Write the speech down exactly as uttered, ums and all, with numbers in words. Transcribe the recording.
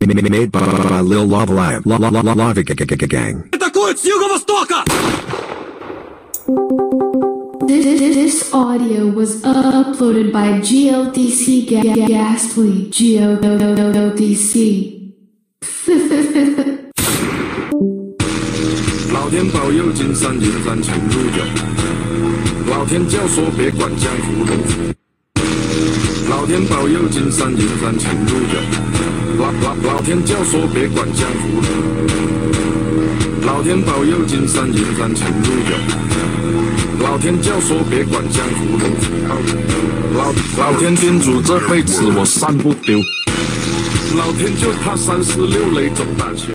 Made by Lil Lava Live. Lava Gang. This audio was uploaded by G L D C Ghastly. G L D C. 老天保佑，金山银山全入有。老天教唆，别管江湖人。老天保佑，金山银山全入有。老老老天教唆，别管江湖人。老天保佑，金山银山全入有。老天教唆，别管江湖人。老老天叮嘱，这辈子我散不丢。老天就怕三十六雷走大桥。